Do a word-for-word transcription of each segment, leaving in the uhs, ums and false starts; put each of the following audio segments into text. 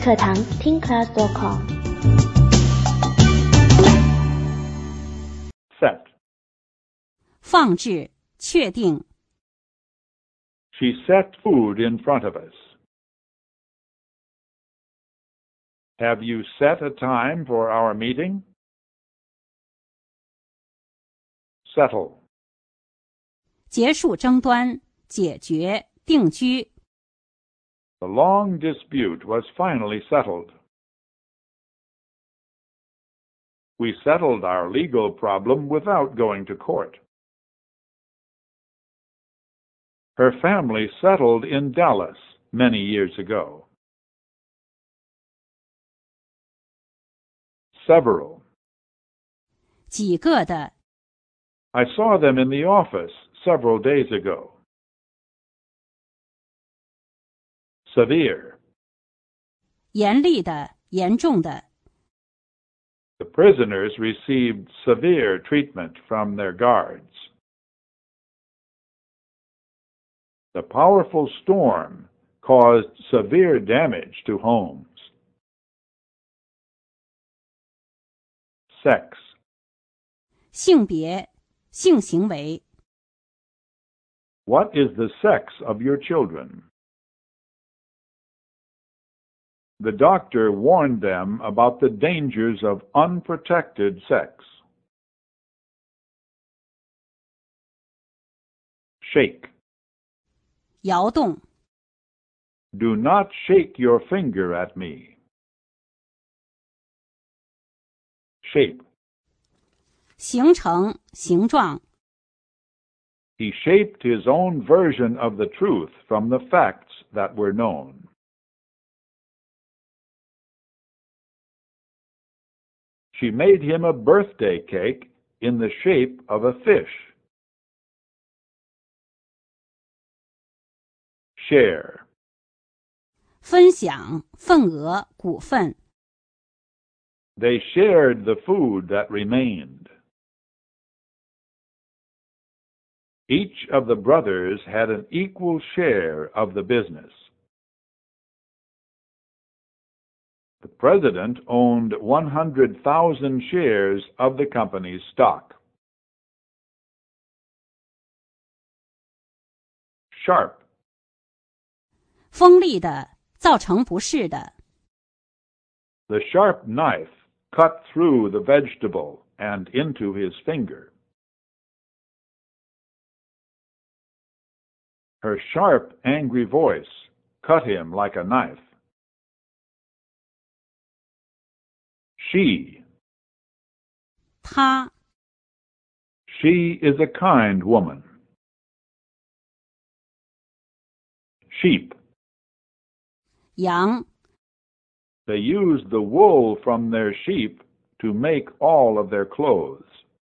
课堂听 class dot com。 Set. 放置，确定。 She set food in front of us. Have you set a time for our meeting? Settle. 结束争端，解决，定居。 The long dispute was finally settled. We settled our legal problem without going to court. Her family settled in Dallas many years ago. Several. 几个的， I saw them in the office several days ago. Severe. 严厉的，严重的。 The prisoners received severe treatment from their guards. The powerful storm caused severe damage to homes. Sex. 性别，性行为。 What is the sex of your children? The doctor warned them about the dangers of unprotected sex. Shake. 摇动， Do not shake your finger at me. Shape. 形成，形状。 He shaped his own version of the truth from the facts that were known. She made him a birthday cake in the shape of a fish. Share. 分享，份额，股份。 They shared the food that remained. Each of the brothers had an equal share of the business. The president owned one hundred thousand shares of the company's stock. Sharp. 锋利的，造成不适的。 The sharp knife cut through the vegetable and into his finger. Her sharp, angry voice cut him like a knife. She. 她， She is a kind woman. Sheep. 羊， They used the wool from their sheep to make all of their clothes.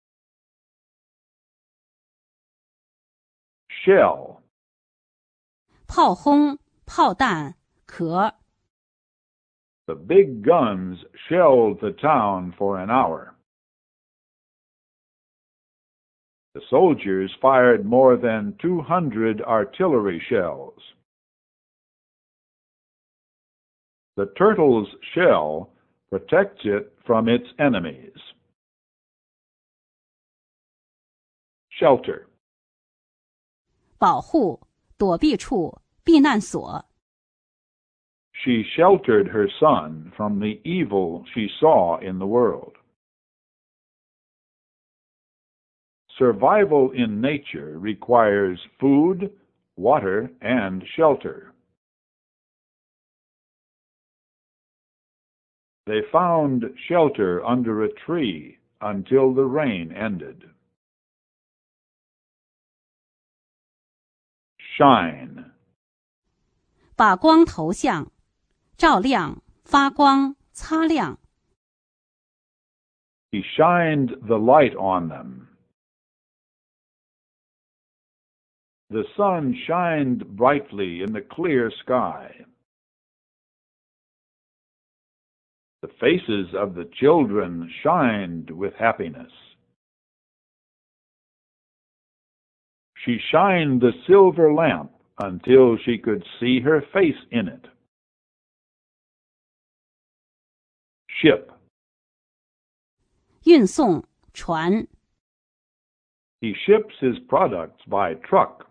Shell. 炮轰，炮弹，壳。 The big guns shelled the town for an hour. The soldiers fired more than two hundred artillery shells. The turtle's shell protects it from its enemies. Shelter. 保护，躲避处，避难所。 She sheltered her son from the evil she saw in the world. Survival in nature requires food, water, and shelter. They found shelter under a tree until the rain ended. Shine. 把光投向，照亮，发光，擦亮。 He shined the light on them. The sun shined brightly in the clear sky. The faces of the children shined with happiness. She shined the silver lamp until she could see her face in it. Ship. 运送船。 He ships his products by truck.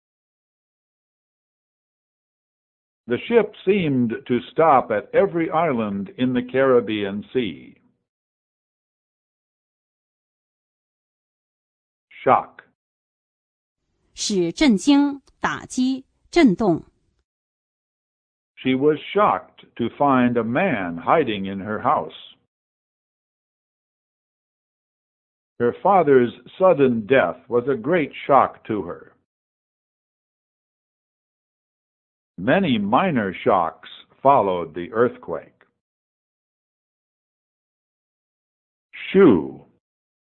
The ship seemed to stop at every island in the Caribbean Sea. Shock. 使震惊、打击、震动。 She was shocked to find a man hiding in her house. Her father's sudden death was a great shock to her. Many minor shocks followed the earthquake. Shoe.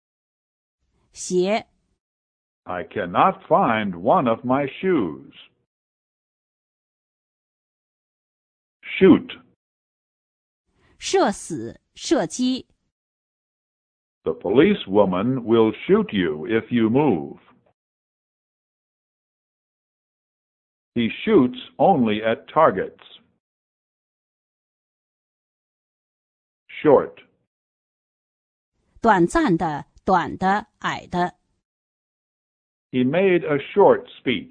鞋。 I cannot find one of my shoes. Shoot. 射死、射击。 The policewoman will shoot you if you move. He shoots only at targets. Short. 短暂的、短的、矮的。 He made a short speech.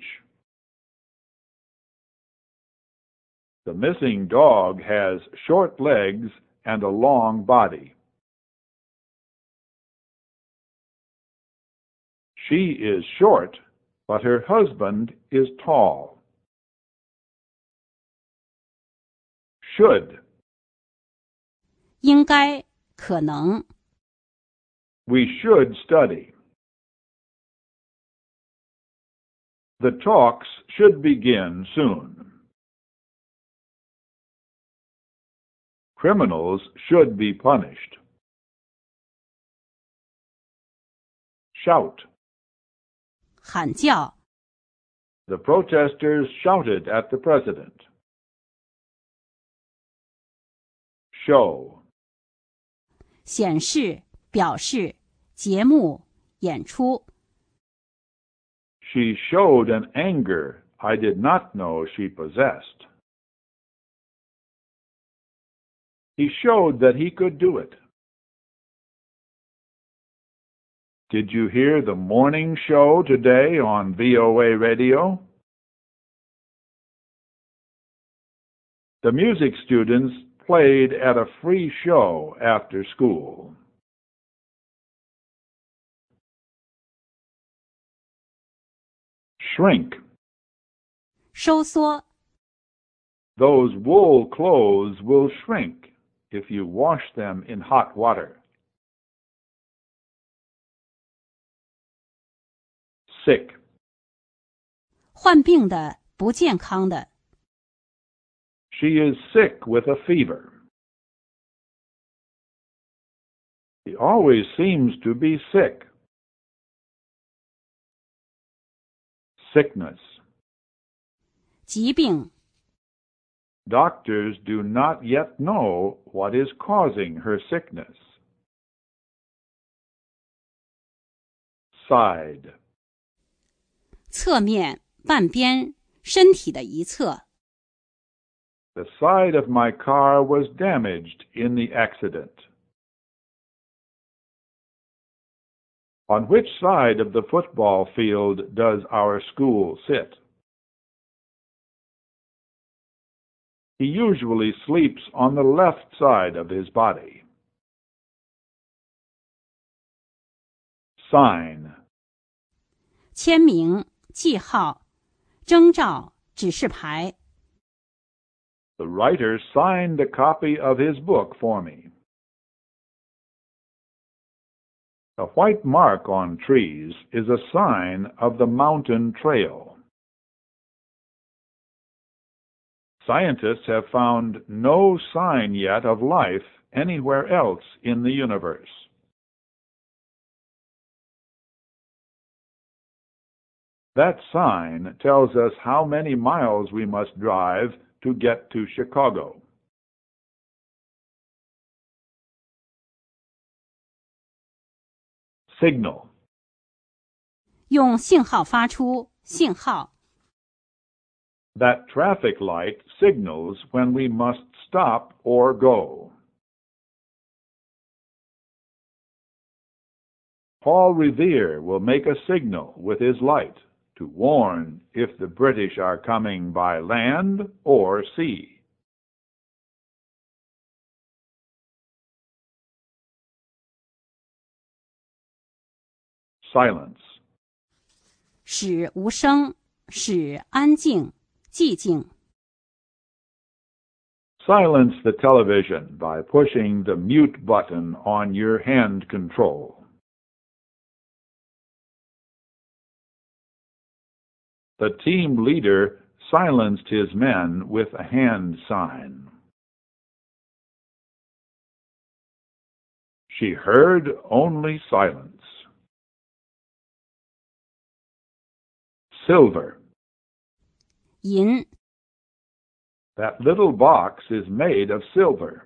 The missing dog has short legs and a long body. She is short, but her husband is tall. Should. 应该、可能。 We should study. The talks should begin soon. Criminals should be punished. Shout. 喊叫。 The protesters shouted at the president. Show. 显示、表示、节目、演出。 She showed an anger I did not know she possessed. He showed that he could do it. Did you hear the morning show today on V O A radio? The music students played at a free show after school. Shrink. 收缩。 Those wool clothes will shrink if you wash them in hot water. Sick. 患病的、不健康的。 She is sick with a fever. He always seems to be sick. Sickness. 疾病。 Doctors do not yet know what is causing her sickness. Side. 侧面、半边、身体的一侧。 The side of my car was damaged in the accident. On which side of the football field does our school sit? He usually sleeps on the left side of his body. Sign. 签名、记号、征兆、指示牌。 The writer signed a copy of his book for me. A white mark on trees is a sign of the mountain trail. Scientists have found no sign yet of life anywhere else in the universe. That sign tells us how many miles we must drive to get to Chicago. Signal. 用信号发出信号。 That traffic light signals when we must stop or go. Paul Revere will make a signal with his light to warn if the British are coming by land or sea. Silence. 使无声，使安静，寂静。 Silence the television by pushing the mute button on your hand control. The team leader silenced his men with a hand sign. She heard only silence. Silver. 银 That little box is made of silver.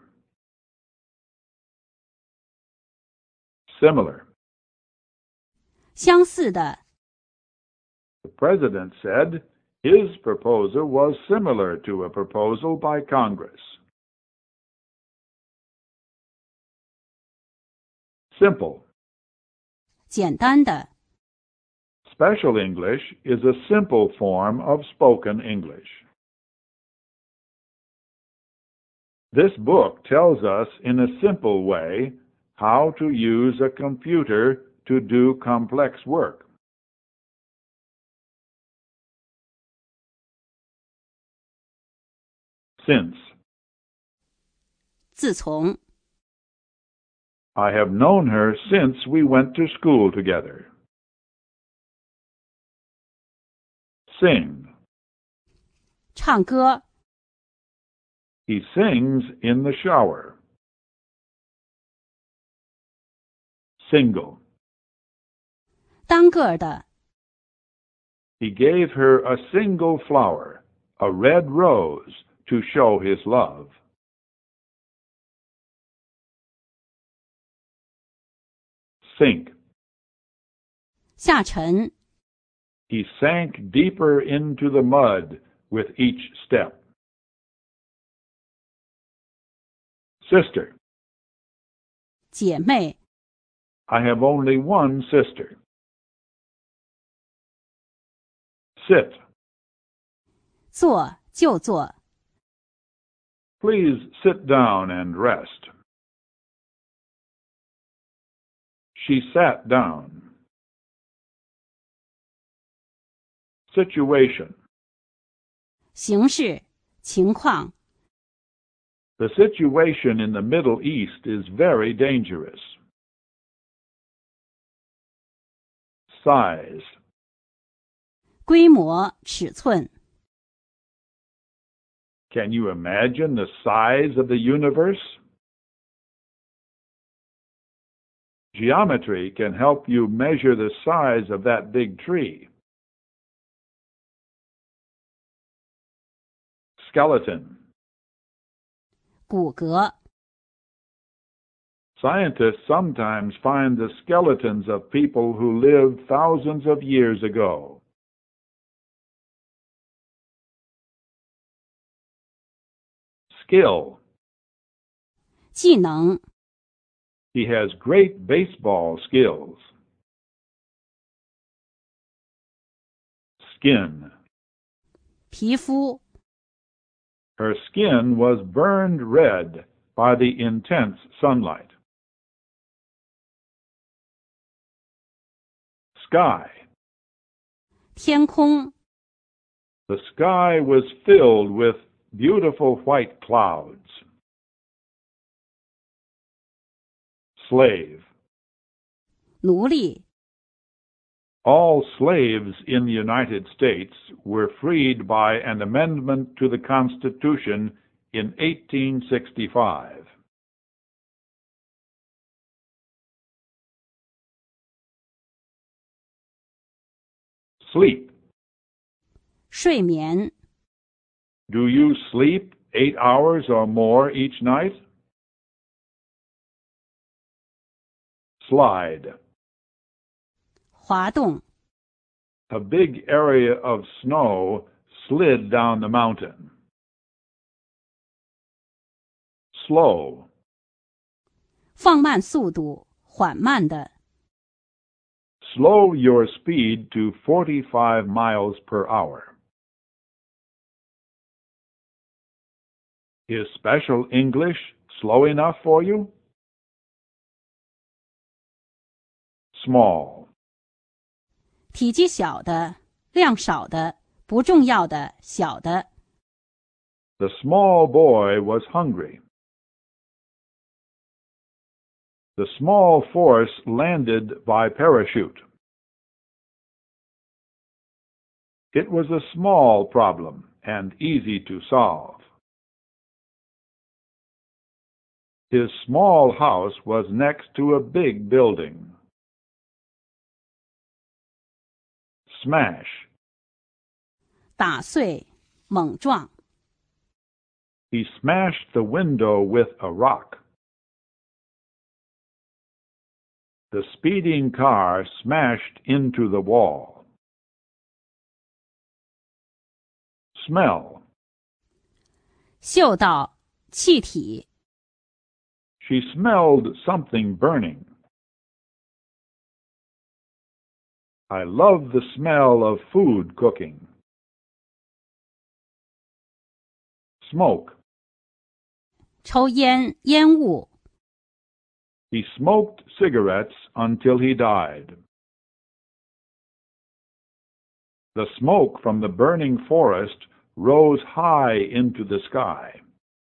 Similar. 相似的 The president said his proposal was similar to a proposal by Congress. Simple. 简单的 Special English is a simple form of spoken English. This book tells us in a simple way how to use a computer to do complex work. Since. 自从 I have known her since we went to school together. Sing. 唱歌 He sings in the shower. Single. 单个的 He gave her a single flower, a red rose, to show his love. Sink. 下沉 He sank deeper into the mud with each step. Sister. 姐妹 I have only one sister. Sit. 坐就坐 Please sit down and rest. She sat down. Situation. 形势情况 The situation in the Middle East is very dangerous. Size. 规模尺寸 Can you imagine the size of the universe? Geometry can help you measure the size of that big tree. Skeleton. 骨骼 Scientists sometimes find the skeletons of people who lived thousands of years ago. Skill. 技能 He has great baseball skills. Skin. 皮肤 Her skin was burned red by the intense sunlight. Sky. 天空 The sky was filled with beautiful white clouds. Slave. 奴隶 All slaves in the United States were freed by an amendment to the Constitution in eighteen sixty-five. Sleep. 睡眠 Do you sleep eight hours or more each night? Slide. 滑动 A big area of snow slid down the mountain. Slow. 放慢速度缓慢的 Slow your speed to forty-five miles per hour. Is special English slow enough for you? Small. 体积小的，量少的，不重要的，小的。 The small boy was hungry. The small force landed by parachute. It was a small problem and easy to solve. His small house was next to a big building. Smash. 打碎，猛撞。 He smashed the window with a rock. The speeding car smashed into the wall. Smell. 嗅到，气体。 She smelled something burning. I love the smell of food cooking. Smoke. 抽烟，烟雾。 He smoked cigarettes until he died. The smoke from the burning forest rose high into the sky.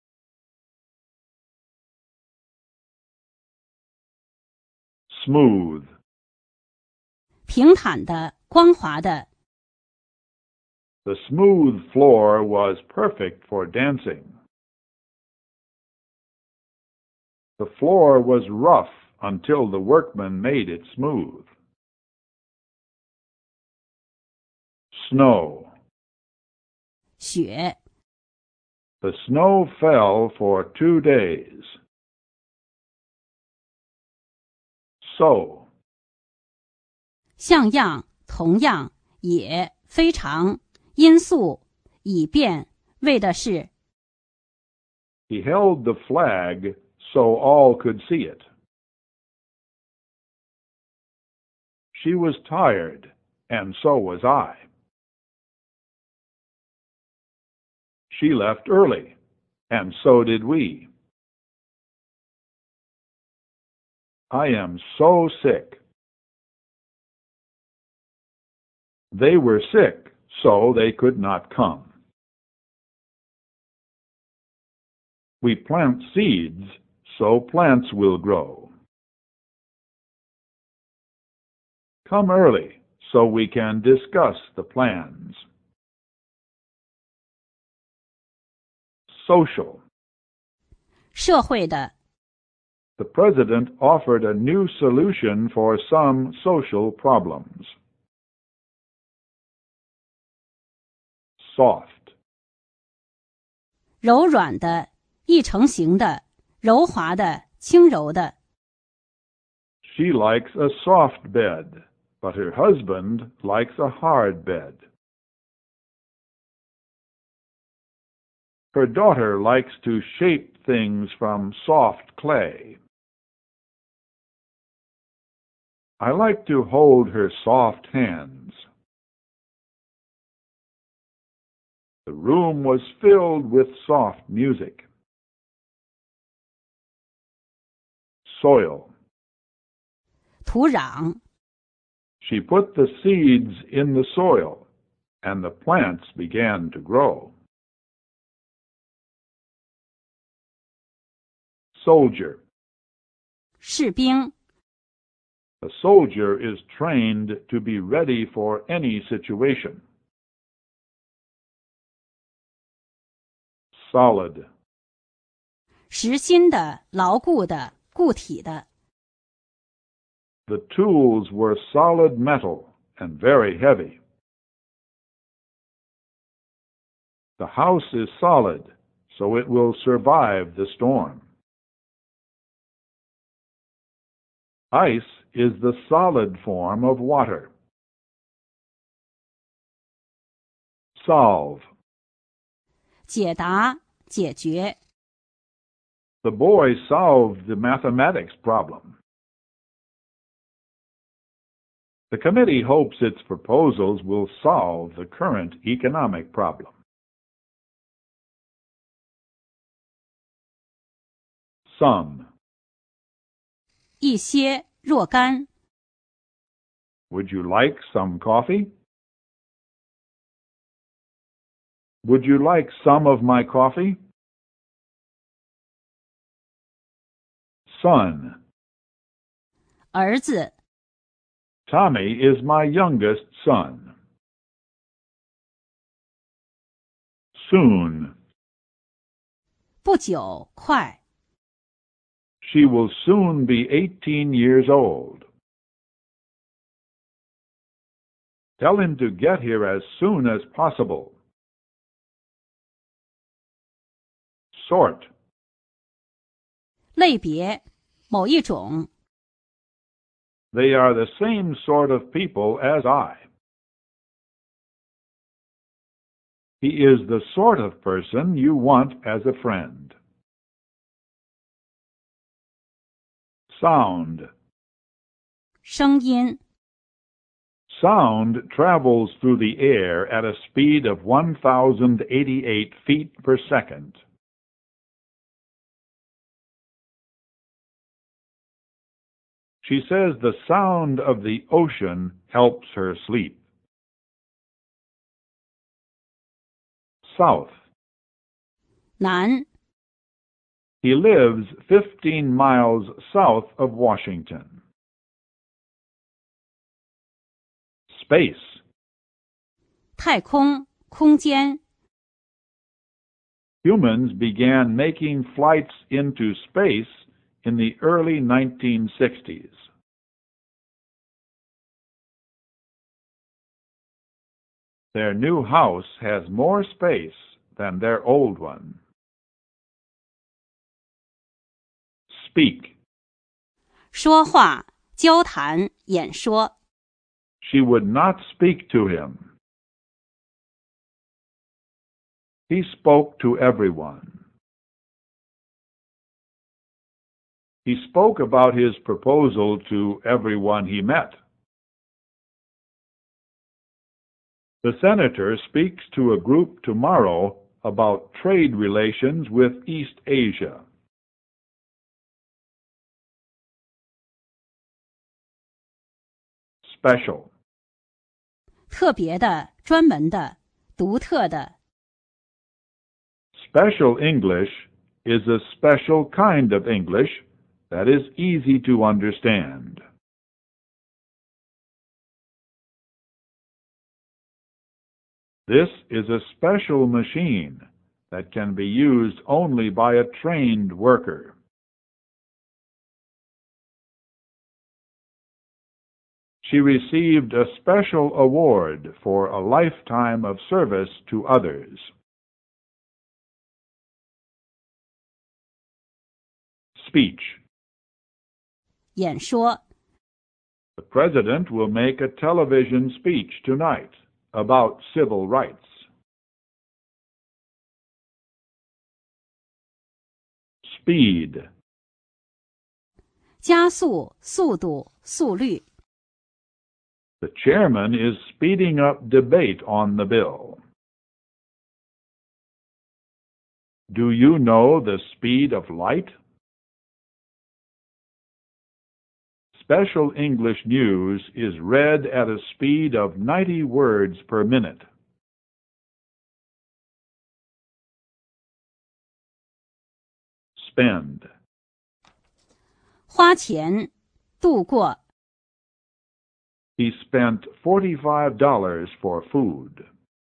Smooth. 平坦的，光滑的。 The smooth floor was perfect for dancing. The floor was rough until the workmen made it smooth. Snow. 雪。 The snow fell for two days. So. 像样，同样，也，非常，因素，以便，为的是。 He held the flag so all could see it. She was tired, and so was I. She left early, and so did we. I am so sick. They were sick, so they could not come. We plant seeds, so plants will grow. Come early, so we can discuss the plans. Social. 社会的。 The president offered a new solution for some social problems. Soft. 柔软的，易成型的，柔滑的，轻柔的。 She likes a soft bed, but her husband likes a hard bed. Her daughter likes to shape things from soft clay. I like to hold her soft hands. The room was filled with soft music. Soil. 土壤。 She put the seeds in the soil, and the plants began to grow. Soldier. 士兵。 A soldier is trained to be ready for any situation. Solid. 实心的，牢固的，固体的。 The tools were solid metal and very heavy. The house is solid, so it will survive the storm. Ice is the solid form of water. Solve. 解答，解决。 The boy solved the mathematics problem. The committee hopes its proposals will solve the current economic problem. Some. 一些若干。 Would you like some coffee? Would you like some of my coffee? Son. 儿子。 Tommy is my youngest son. Soon. 不久，快。 She will soon be eighteen years old. Tell him to get here as soon as possible. Sort. 类别，某一种。 They are the same sort of people as I. He is the sort of person you want as a friend. Sound. 声音。 Sound travels through the air at a speed of one thousand eighty-eight feet per second. She says the sound of the ocean helps her sleep. South. 南。 He lives fifteen miles south of Washington. Space. 太空，空间。 Humans began making flights into space in the early nineteen sixties. Their new house has more space than their old one. Speak. 说话，交谈，演说。 She would not speak to him. He spoke to everyone. He spoke about his proposal to everyone he met. The senator speaks to a group tomorrow about trade relations with East Asia. Special. 特别的，专门的，独特的。 Special English is a special kind of English that is easy to understand. This is a special machine that can be used only by a trained worker. She received a special award for a lifetime of service to others. Speech. 演说。 The President will make a television speech tonight about civil rights. Speed. 加速，速度，速率。 The chairman is speeding up debate on the bill. Do you know the speed of light? Special English news is read at a speed of ninety words per minute. Spend. 花钱，度过。 He spent forty-five dollars for food.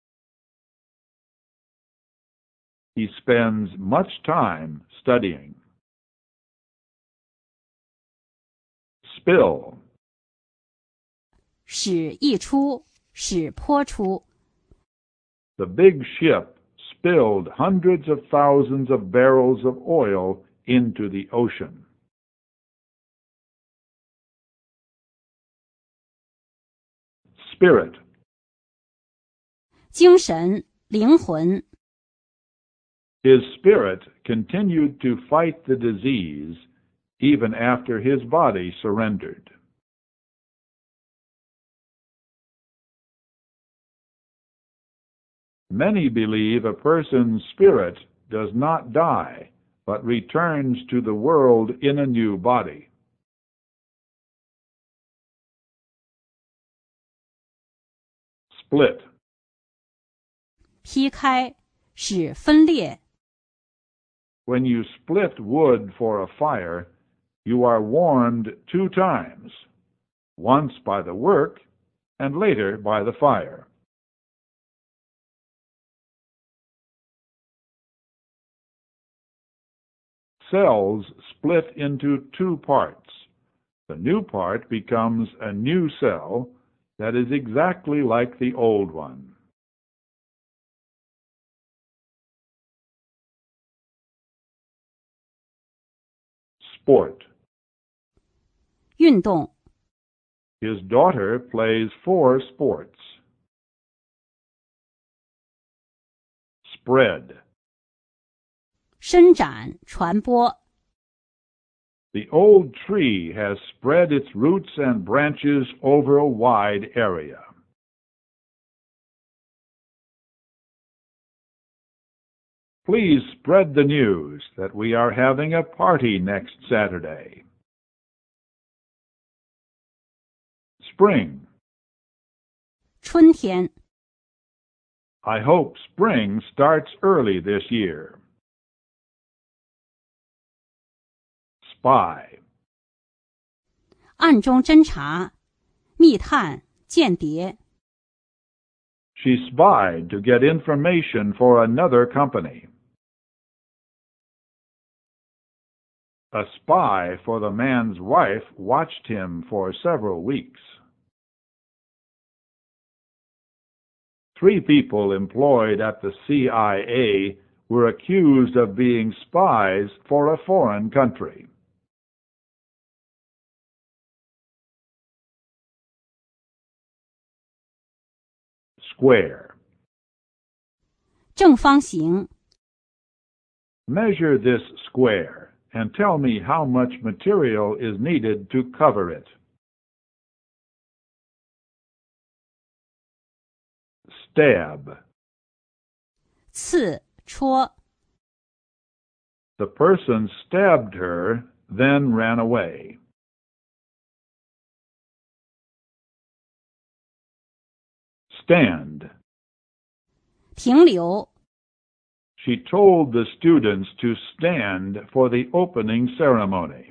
He spends much time studying. Spill. 使溢出，使泼出。 The big ship spilled hundreds of thousands of barrels of oil into the ocean. Spirit. 精神，灵魂。 His spirit continued to fight the disease even after his body surrendered. Many believe a person's spirit does not die, but returns to the world in a new body. Split. 劈开，使分裂。 When you split wood for a fire, you are warmed two times, once by the work and later by the fire. Cells split into two parts. The new part becomes a new cell that is exactly like the old one. Sport. 运动， His daughter plays four sports. Spread. 伸展，传播。 The old tree has spread its roots and branches over a wide area. Please spread the news that we are having a party next Saturday. Spring. 春天， I hope spring starts early this year. Spy. 暗中侦查，密探，间谍。 She spied to get information for another company. A spy for the man's wife watched him for several weeks. Three people employed at the C I A were accused of being spies for a foreign country. Square. 正方形， Measure this square and tell me how much material is needed to cover it. Stab. 刺，戳。 The person stabbed her, then ran away. Stand. 停留， She told the students to stand for the opening ceremony.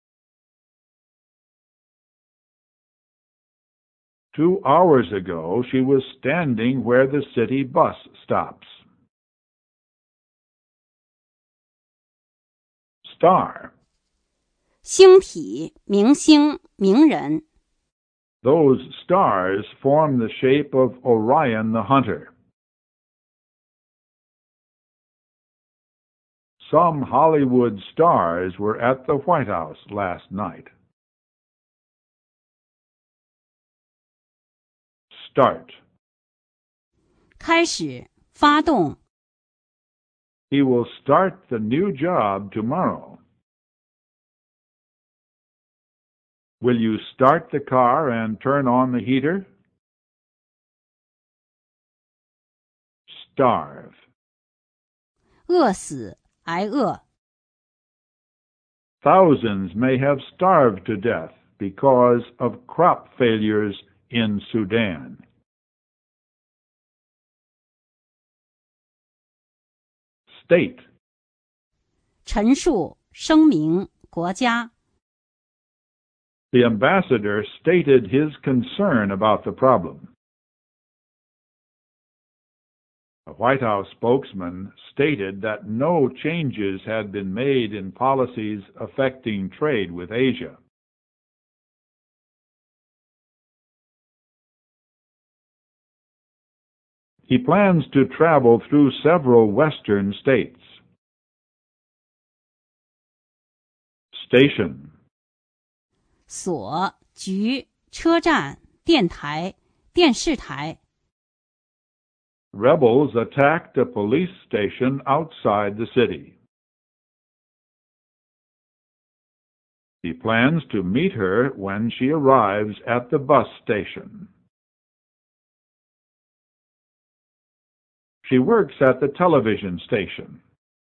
Two hours ago, she was standing where the city bus stops. Star. 星体，明星，名人。 Those stars form the shape of Orion the Hunter. Some Hollywood stars were at the White House last night. Start. 开始，发动。 He will start the new job tomorrow. Will you start the car and turn on the heater? Starve. 饿死，挨饿。 Thousands may have starved to death because of crop failures in Sudan. State. 陈述，声明，国家。 The ambassador stated his concern about the problem. A White House spokesman stated that no changes had been made in policies affecting trade with Asia. He plans to travel through several western states. Station. 所、局、车站、电台、电视台。 Rebels attacked a police station outside the city. He plans to meet her when she arrives at the bus station. She works at the television station.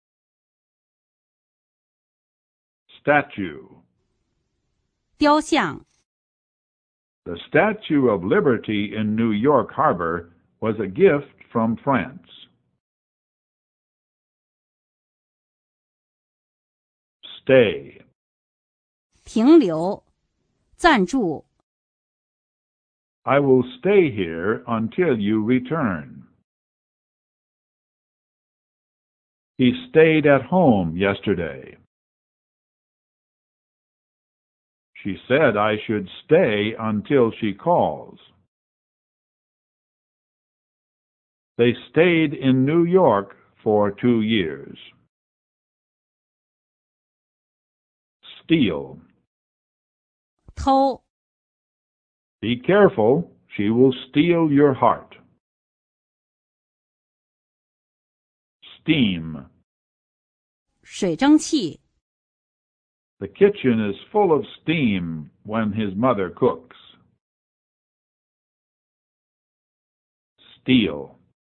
Statue. 雕像 The Statue of Liberty in New York Harbor was a gift from France. Stay. 停留暂住 I will stay here until you return. He stayed at home yesterday. She said I should stay until she calls. They stayed in New York for two years. Steal. 偷 Be careful, she will steal your heart. Steam. 水蒸气 The kitchen is full of steam when his mother cooks. Steel.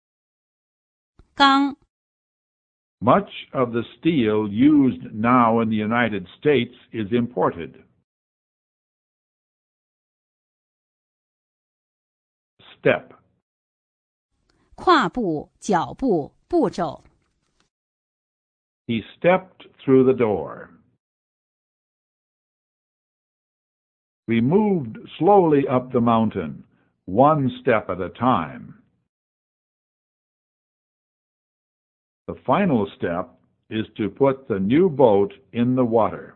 钢 Much of the steel used now in the United States is imported. Step. 跨步脚步步骤 He stepped through the door. We moved slowly up the mountain, one step at a time. The final step is to put the new boat in the water.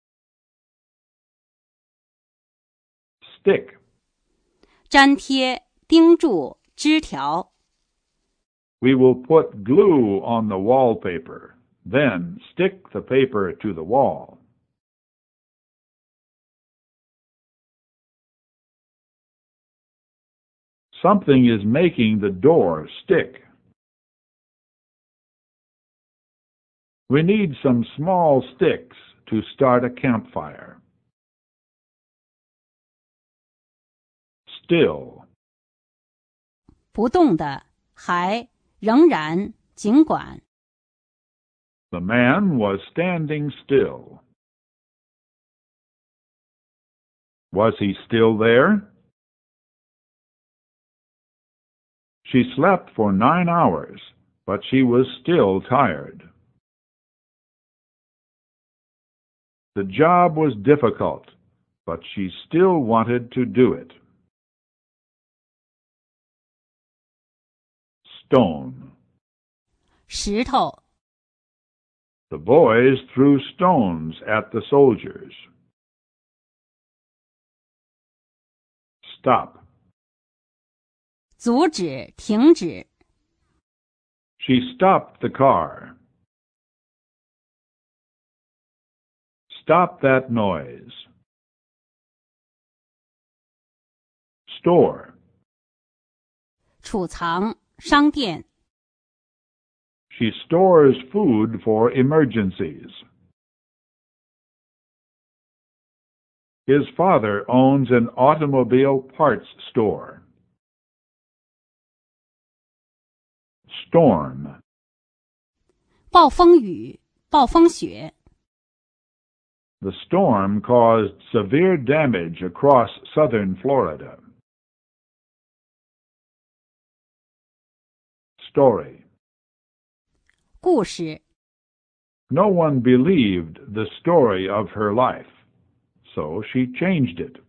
Stick. 粘贴钉住枝条 We will put glue on the wallpaper, then stick the paper to the wall. Something is making the door stick. We need some small sticks to start a campfire. Still. 不动的还仍然尽管 The man was standing still. Was he still there? She slept for nine hours, but she was still tired. The job was difficult, but she still wanted to do it. Stone. 石头 The boys threw stones at the soldiers. Stop. 阻止停止 She stopped the car. Stop that noise. Store. 储藏商店 She stores food for emergencies. His father owns an automobile parts store. Storm. 暴风雨暴风雪 The storm caused severe damage across southern Florida. Story. 故事 No one believed the story of her life, so she changed it.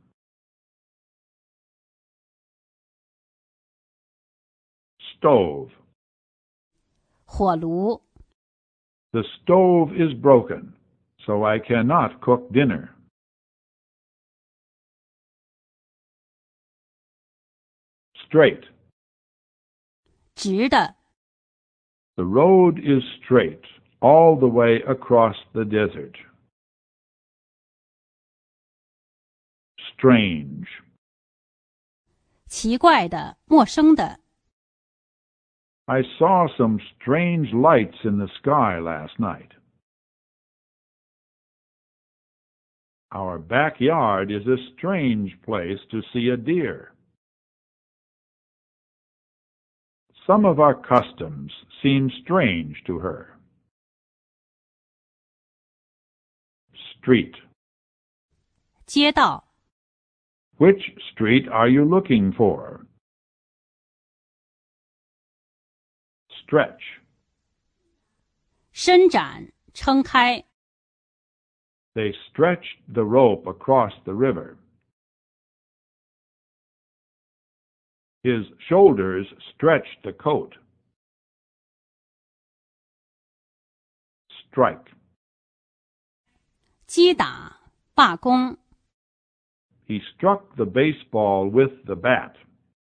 Stove. 火炉 The stove is broken, so I cannot cook dinner. Straight. 直的 The road is straight all the way across the desert. Strange. 奇怪的陌生的 I saw some strange lights in the sky last night. Our backyard is a strange place to see a deer. some of our customs seem strange to her. Street. 街道 Which street are you looking for? Stretch. 伸展撑开 They stretched the rope across the river. His shoulders stretched the coat. Strike. 击打罢工 He struck the baseball with the bat.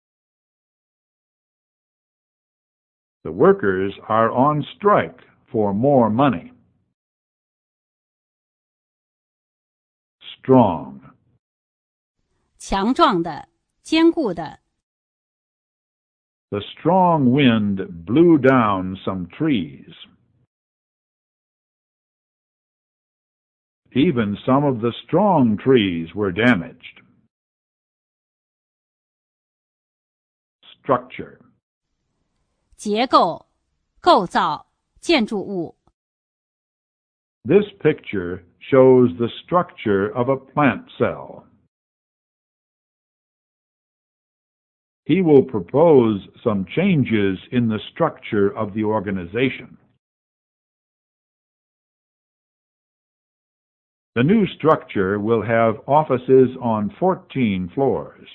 The workers are on strike for more money. Strong. 强壮的坚固的 The strong wind blew down some trees. Even some of the strong trees were damaged. Structure. 结构构造建筑物 This picture shows the structure of a plant cell. He will propose some changes in the structure of the organization. The new structure will have offices on fourteen floors.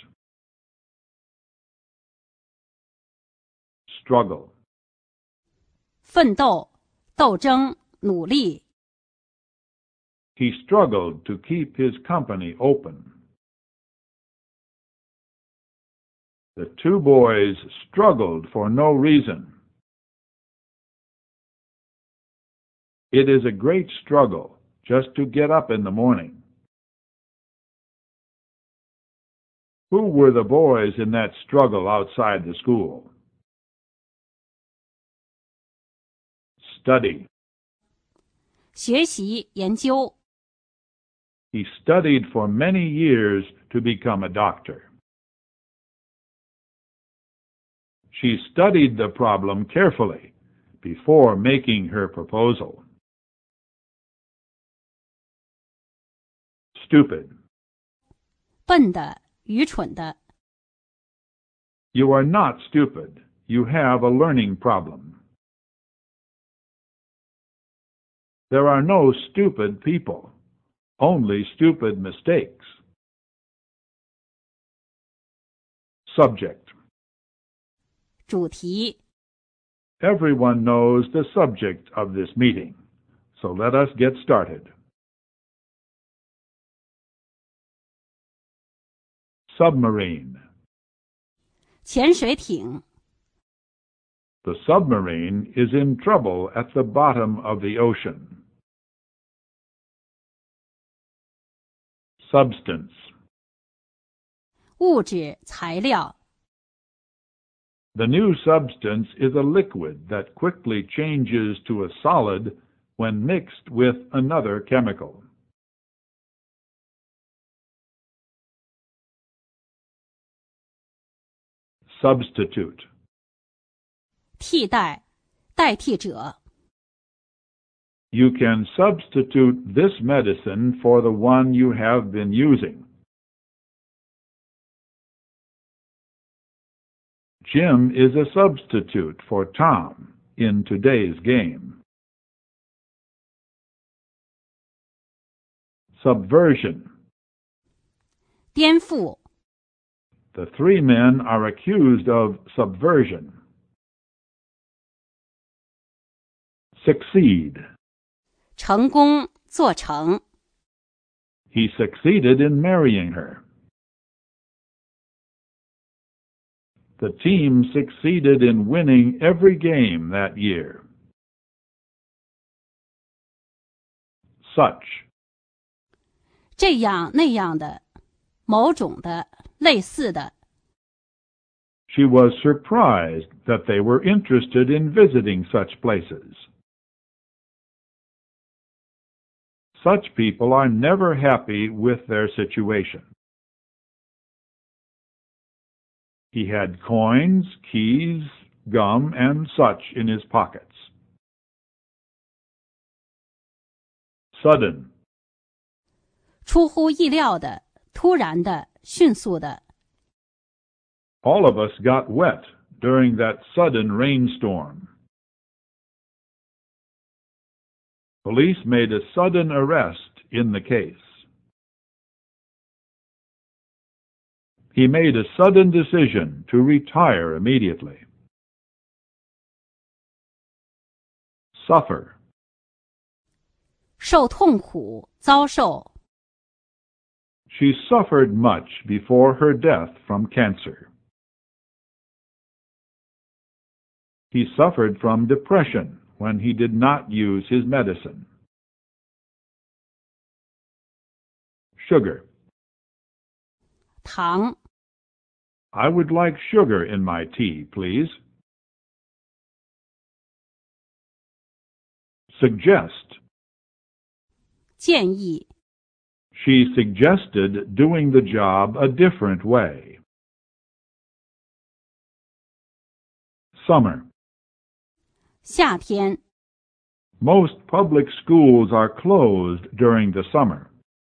Struggle. 奋斗斗争努力 He struggled to keep his company open. The two boys struggled for no reason. It is a great struggle just to get up in the morning. Who were the boys in that struggle outside the school? Study. 学习研究 He studied for many years to become a doctor. She studied the problem carefully before making her proposal. Stupid. 笨的愚蠢的 You are not stupid. You have a learning problem. There are no stupid people, only stupid mistakes. Subject. 主题 Everyone knows the subject of this meeting, so let us get started. Submarine. 潜水艇 The submarine is in trouble at the bottom of the ocean. Substance. 物质材料 The new substance is a liquid that quickly changes to a solid when mixed with another chemical. Substitute. 替代代替者 You can substitute this medicine for the one you have been using. Jim is a substitute for Tom in today's game. Subversion. 颠覆 The three men are accused of subversion. Succeed. 成功做成 He succeeded in marrying her. The team succeeded in winning every game that year. Such. 这样那样的某种的类似的 She was surprised that they were interested in visiting such places. Such people are never happy with their situation. He had coins, keys, gum, and such in his pockets. Sudden. 出乎意料的，突然的，迅速的。 All of us got wet during that sudden rainstorm. Police made a sudden arrest in the case. He made a sudden decision to retire immediately. Suffer. 受痛苦，遭受。 She suffered much before her death from cancer. He suffered from depression when he did not use his medicine. Sugar. 糖。 I would like sugar in my tea, please. Suggest. 建议。 She suggested doing the job a different way. Summer. 夏天。 Most public schools are closed during the summer.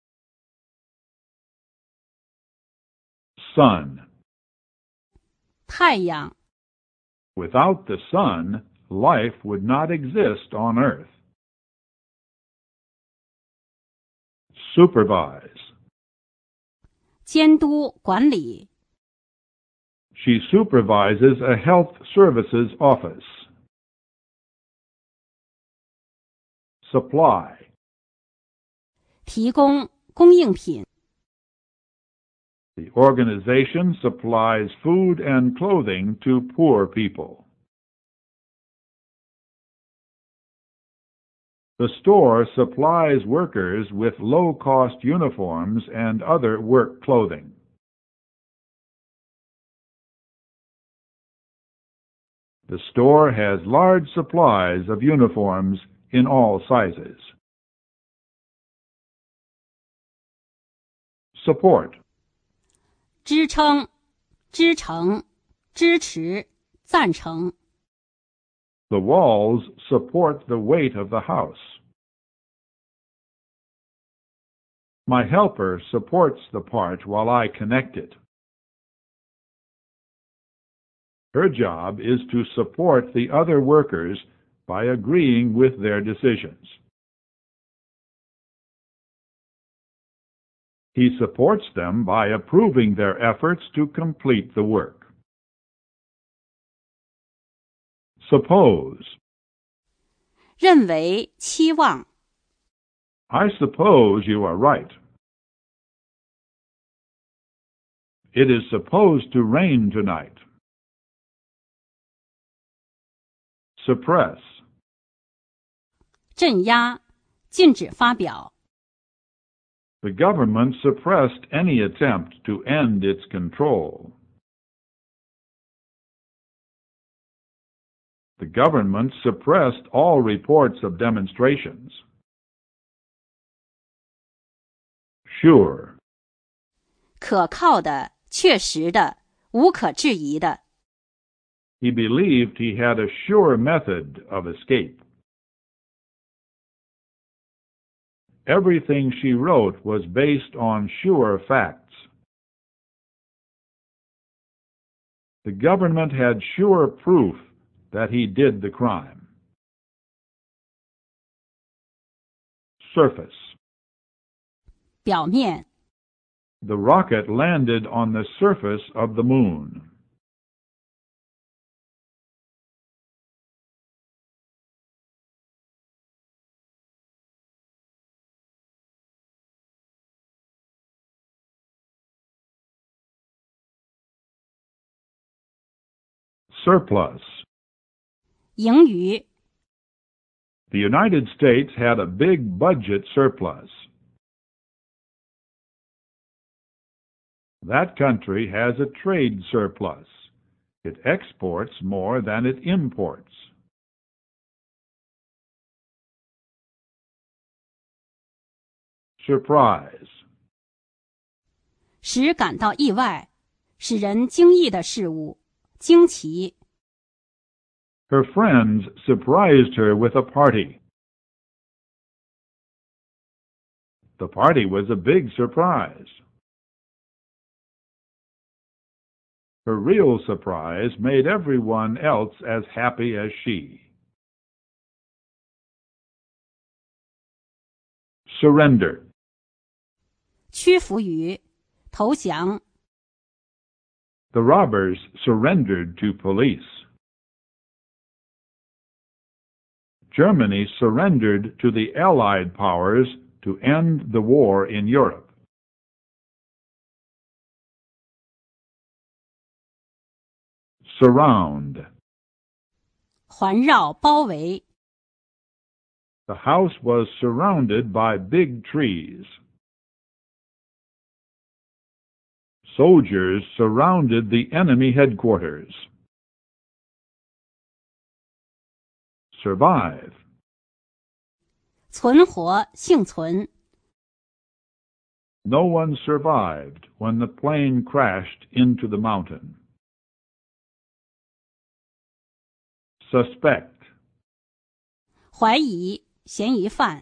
Sun. 太阳。 Without the sun, life would not exist on Earth. Supervise. 监督管理。 She supervises a health services office. Supply. 提供，供应品。 The organization supplies food and clothing to poor people. The store supplies workers with low-cost uniforms and other work clothing. The store has large supplies of uniforms in all sizes. Support. 支撑，支撑，支持，赞成。 The walls support the weight of the house. My helper supports the part while I connect it. Her job is to support the other workers by agreeing with their decisions. He supports them by approving their efforts to complete the work. Suppose. 认为，期望。 I suppose you are right. It is supposed to rain tonight. Suppress. 镇压，禁止发表。 The government suppressed any attempt to end its control. The government suppressed all reports of demonstrations. Sure. 可靠的，确实的，无可置疑的。 He believed he had a sure method of escape. Everything she wrote was based on sure facts. The government had sure proof that he did the crime. Surface. 表面。 The rocket landed on the surface of the moon. Surplus. 盈余。 The United States had a big budget surplus. That country has a trade surplus. It exports more than it imports. Surprise. 使感到意外，使人惊异的事物，惊奇。 Her friends surprised her with a party. The party was a big surprise. Her real surprise made everyone else as happy as she. Surrender. 屈服于，投降。 The robbers surrendered to police. Germany surrendered to the Allied powers to end the war in Europe. Surround. 环绕包围。 The house was surrounded by big trees. Soldiers surrounded the enemy headquarters. Survive. 存活幸存。 No one survived when the plane crashed into the mountain. Suspect. 怀疑嫌疑犯。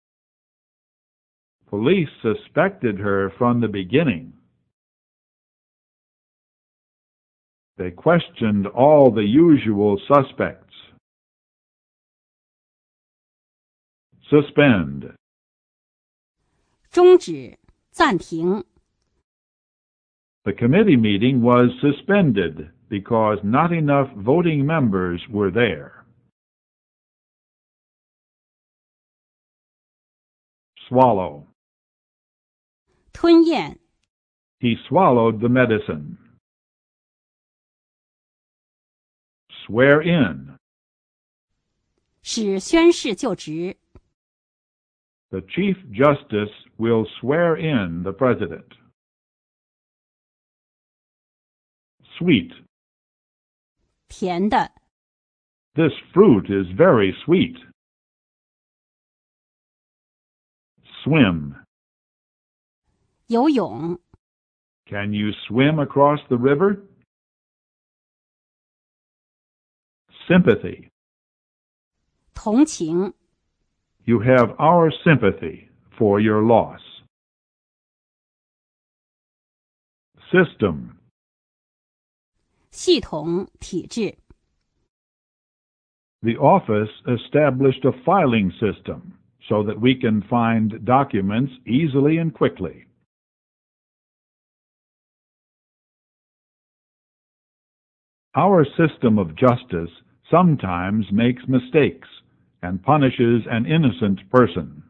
Police suspected her from the beginning. They questioned all the usual suspects. Suspend. 终止暂停。 The committee meeting was suspended because not enough voting members were there. Swallow. 吞咽。 He swallowed the medicine. Swear in. 使宣誓就职。 The Chief Justice will swear in the President. Sweet. 甜的。 This fruit is very sweet. Swim. 游泳。 Can you swim across the river? Sympathy. 同情。 You have our sympathy for your loss. System. 系统体制。 The office established a filing system so that we can find documents easily and quickly. Our system of justice sometimes makes mistakes and punishes an innocent person.